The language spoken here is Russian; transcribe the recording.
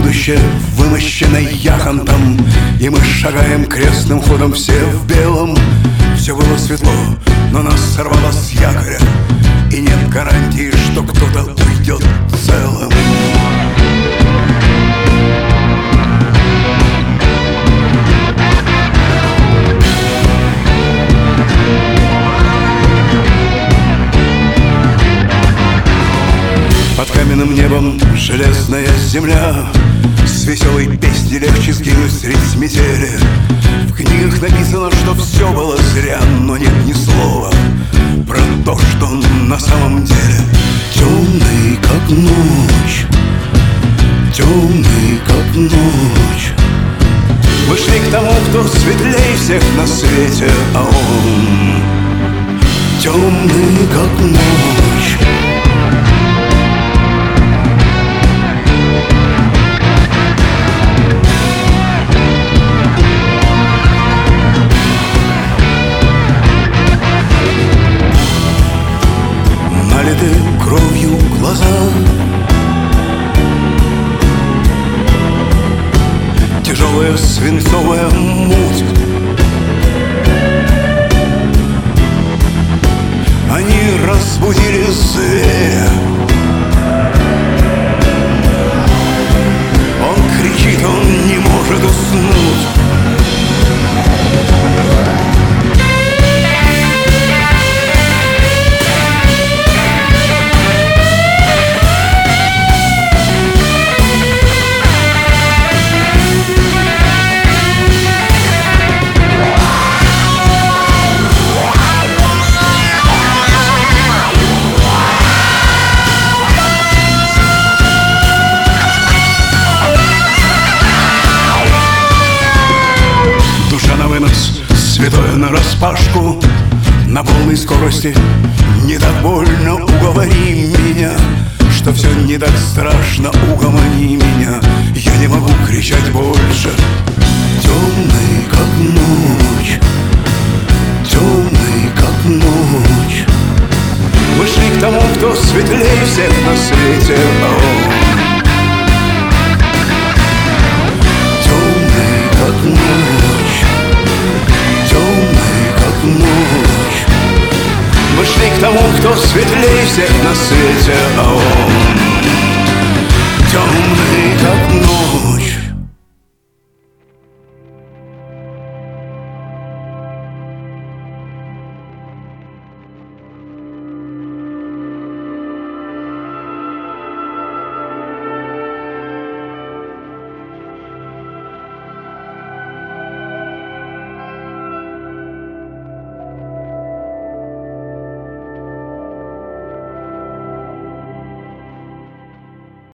будущее, вымощенное яхонтом, и мы шагаем крестным ходом, все в белом. Все было светло, но нас сорвало с якоря, и нет гарантии, что кто-то уйдет целым. Под каменным небом железная земля, с веселой песней легче сгинуть средь метели. В книгах написано, что все было зря, но нет ни слова про то, что на самом деле. Темный, как ночь, темный, как ночь. Мы шли к тому, кто светлее всех на свете, а он темный, как ночь. Налиты кровью глаза, тяжелая свинцовая муть. Они разбудили зверя. Он кричит, он не может уснуть. Святое нараспашку, на полной скорости. Не так больно, уговори меня, что все не так страшно, угомони меня. Я не могу кричать больше. Темный, как ночь, темный, как ночь. Мы шли к тому, кто светлее всех на свете, а он темный, как ночь, темный, как ночь. Мы шли к тому, кто светлее всех на свете, а он темный, как ночь.